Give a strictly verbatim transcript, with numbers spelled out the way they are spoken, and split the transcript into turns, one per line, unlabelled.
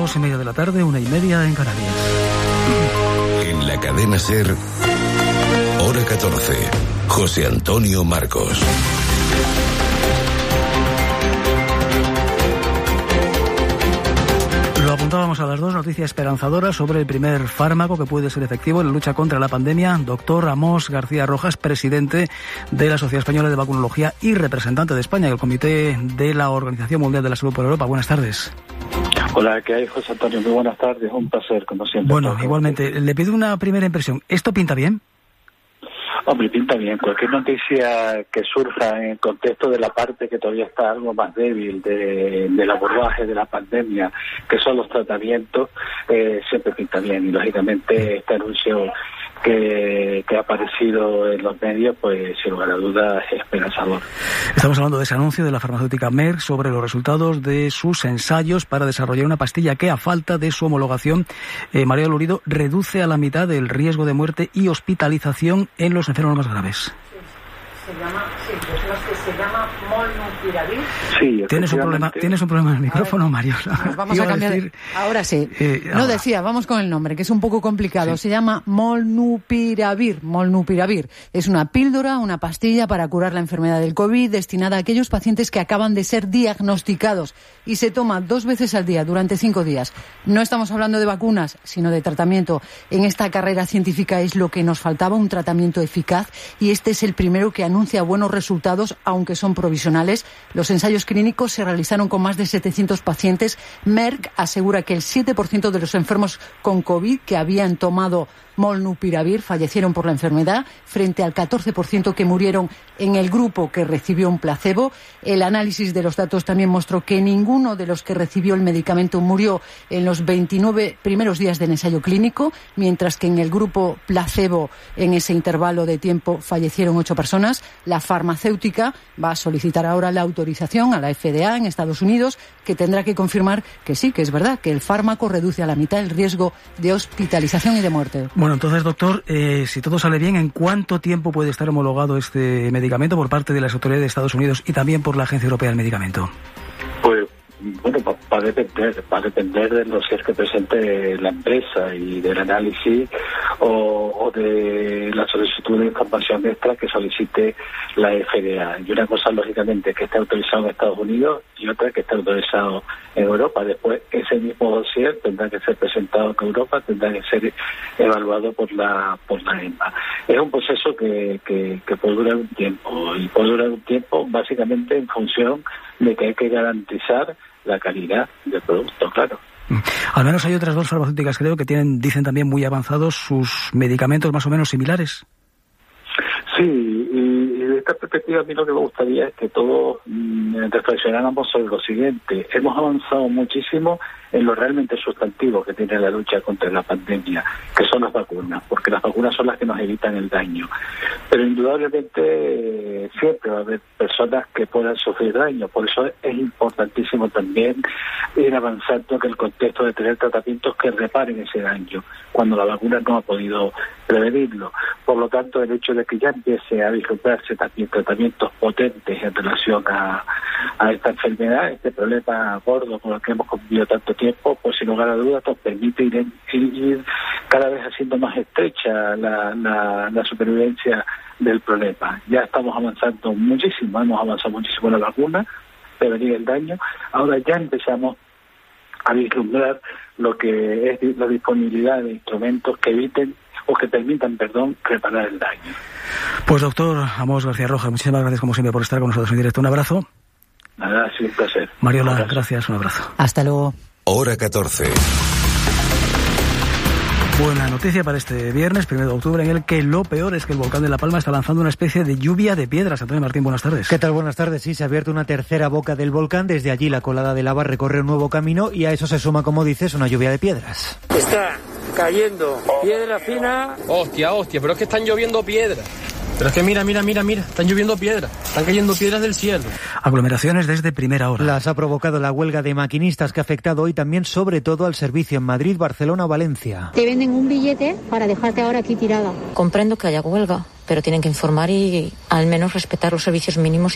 Dos y media de la tarde, una y media en Canarias.
En la cadena SER, hora catorce, José Antonio Marcos.
Lo apuntábamos a las dos, noticia esperanzadora sobre el primer fármaco que puede ser efectivo en la lucha contra la pandemia. Doctor Amós García Rojas, presidente de la Sociedad Española de Vacunología y representante de España del Comité de la Organización Mundial de la Salud por Europa. Buenas tardes.
Hola, ¿qué hay, José Antonio? Muy buenas tardes, un placer, como siempre.
Bueno, igualmente, le pido una primera impresión. ¿Esto pinta bien?
Hombre, pinta bien. Cualquier noticia que surja en el contexto de la parte que todavía está algo más débil de, del abordaje de la pandemia, que son los tratamientos, eh, siempre pinta bien. Y lógicamente este anuncio que, que ha aparecido en los medios, pues sin lugar a dudas es esperanzador.
Estamos hablando de ese anuncio de la farmacéutica Merck sobre los resultados de sus ensayos para desarrollar una pastilla que, a falta de su homologación, eh, María Lurido, reduce a la mitad el riesgo de muerte y hospitalización en los enfermos más graves.
Se llama, sí, pues no es que se llama Molnupiravir.
Sí,
¿Tienes un problema, ¿Tienes un problema en el micrófono, Mario?
Nos vamos a cambiar. Decir, ahora sí. Eh, no ahora. decía, vamos con el nombre, que es un poco complicado. Sí. Se llama Molnupiravir. Molnupiravir. Es una píldora, una pastilla para curar la enfermedad del COVID, destinada a aquellos pacientes que acaban de ser diagnosticados, y se toma dos veces al día durante cinco días. No estamos hablando de vacunas, sino de tratamiento. En esta carrera científica es lo que nos faltaba, un tratamiento eficaz, y este es el primero que anuncia buenos resultados, aunque son provisionales. Los ensayos clínicos se realizaron con más de setecientos pacientes. Merck asegura que el siete por ciento de los enfermos con COVID que habían tomado Molnupiravir fallecieron por la enfermedad, frente al catorce por ciento que murieron en el grupo que recibió un placebo. El análisis de los datos también mostró que ninguno de los que recibió el medicamento murió en los veintinueve primeros días del ensayo clínico, mientras que en el grupo placebo, en ese intervalo de tiempo, fallecieron ocho personas. La farmacéutica va a solicitar ahora la autorización a la F D A en Estados Unidos, que tendrá que confirmar que sí, que es verdad, que el fármaco reduce a la mitad el riesgo de hospitalización y de muerte.
Bueno, entonces, doctor, eh, si todo sale bien, ¿en cuánto tiempo puede estar homologado este medicamento por parte de las autoridades de Estados Unidos y también por la Agencia Europea del Medicamento?
Pues, bueno, va, va a depender, va a depender de los que presente la empresa y del análisis o, o de la solicitud de información extra que solicite la F D A. Y una cosa, lógicamente, que esté autorizado en Estados Unidos y otra que esté autorizado en Europa. Después, ese mismo dossier tendrá que ser presentado en Europa, tendrá que ser evaluado por la por la E M A. Es un proceso que, que, que puede durar un tiempo, y puede durar un tiempo básicamente en función de que hay que garantizar la calidad del producto, claro.
Al menos hay otras dos farmacéuticas, creo, que tienen, dicen también muy avanzados sus medicamentos más o menos similares.
Sí, y desde esta perspectiva a mí lo que me gustaría es que todos mmm, reflexionáramos sobre lo siguiente. Hemos avanzado muchísimo en lo realmente sustantivo que tiene la lucha contra la pandemia, que son las vacunas, porque las vacunas son las que nos evitan el daño. Pero indudablemente eh, siempre va a haber personas que puedan sufrir daño, por eso es importantísimo también ir avanzando en el contexto de tener tratamientos que reparen ese daño, cuando la vacuna no ha podido prevenirlo. Por lo tanto, el hecho de que ya empiece a vislumbrarse también tratamientos potentes en relación a, a esta enfermedad, este problema gordo con el que hemos convivido tanto tiempo, pues sin lugar a dudas nos permite ir, ir, ir cada vez haciendo más estrecha la, la, la supervivencia del problema. Ya estamos avanzando muchísimo, hemos avanzado muchísimo en la vacuna, prevenir el daño. Ahora ya empezamos a vislumbrar lo que es la disponibilidad de instrumentos que eviten o que permitan, perdón, reparar el daño.
Pues doctor Amós García Rojas, muchísimas gracias como siempre por estar con nosotros en directo. Un abrazo.
Nada, ha sido un placer.
Mariola,
un abrazo.
Gracias, un abrazo.
Hasta luego.
Hora catorce.
Buena noticia para este viernes, primero de octubre, en el que lo peor es que el volcán de La Palma está lanzando una especie de lluvia de piedras. Antonio Martín, buenas tardes.
¿Qué tal? Buenas tardes. Sí, se ha abierto una tercera boca del volcán. Desde allí la colada de lava recorre un nuevo camino y a eso se suma, como dices, una lluvia de piedras.
Está cayendo piedra fina. Hostia, hostia, pero es que están lloviendo piedras. Pero es que mira, mira, mira, mira, están lloviendo piedras, están cayendo piedras del cielo.
Aglomeraciones desde primera hora.
Las ha provocado la huelga de maquinistas que ha afectado hoy también sobre todo al servicio en Madrid, Barcelona o Valencia.
Te venden un billete para dejarte ahora aquí tirada.
Comprendo que haya huelga, pero tienen que informar y al menos respetar los servicios mínimos